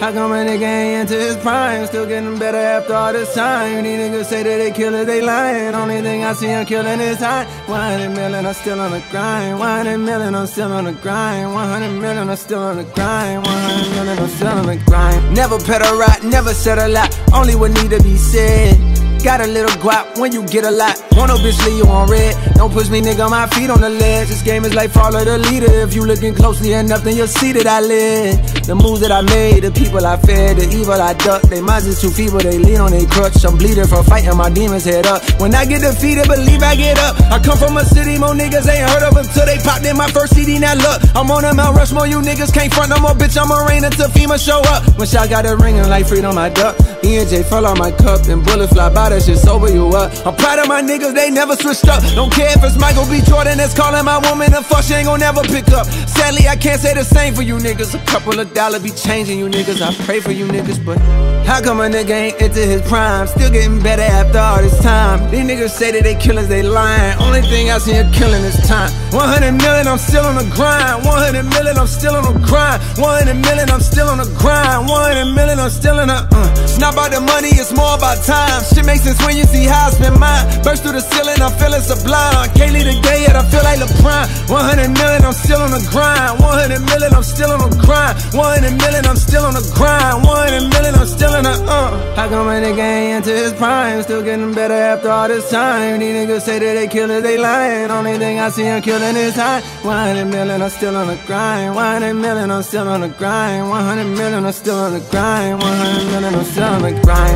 How come a nigga ain't into his prime? Still getting better after all this time. These niggas say that they killers, they lying. Only thing I see him killing is high. 100 million, I'm still on the grind. 100 million, I'm still on the grind. 100 million, I'm still on the grind. 100 million, I'm still on the grind. Never pedal right, never said a lot. Only what need to be said. Got a little guap when you get a lot. Want no bitch leave you on red. Don't push me, nigga, my feet on the ledge. This game is like follow the leader. If you looking closely enough, then you'll see that I live. The moves that I made, the people I fed, the evil I ducked. They minds is too feeble, they lean on their crutch. I'm bleeding from fighting my demons head up. When I get defeated, believe I get up. I come from a city, more niggas ain't heard of until they popped in my first CD, now look. I'm on a Mount Rushmore, you niggas can't front no more, bitch. I'ma rain until FEMA show up. When shot got a ringing like freedom, I duck. E&J fell on my cup, and bullets fly by, that shit sober you up. I'm proud of my niggas, they never switched up. Don't care if it's Michael B. Jordan that's calling my woman a fuck, she ain't gon' never pick up. Sadly, I can't say the same for you niggas. A couple of dollars be changing you niggas. I pray for you niggas, but how come a nigga ain't into his prime? Still getting better after all this time. These niggas say that they killers, they lying. Only thing I see him killing is time. 100 million, I'm still on the grind. 100 million, I'm still on the grind. 100 million, I'm still on the grind. 100 million, I'm still in the It's not about the money, it's more about time. Shit makes sense when you see how I spend mine. Burst through the ceiling, I'm feeling sublime. Can't leave the day yet, I feel like LeBron. 100 million, I'm still on the grind. 100 million, I'm still on the grind. 100 million, I'm still on the grind. 100 million, I'm still in the How come a nigga ain't into his prime? Still getting better after all this time. These niggas say that they killers, they lying. Only thing I see him killing is high. 100 million, I'm still on the grind. 100 million, I'm still on the grind. 100 million, I'm still on the grind. 100 million, I'm still on the grind.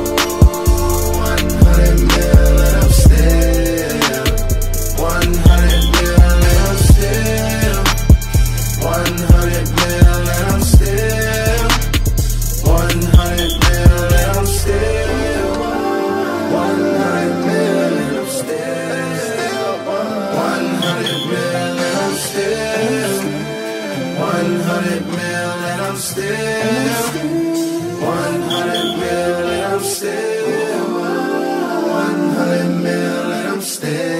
100 million, I'm still 100 million, I'm still 100 million, I'm still 100 million, I'm still 100 million, I'm still 100 million, I'm still 100 million, I'm still 100 million, I'm still 100 million, I'm still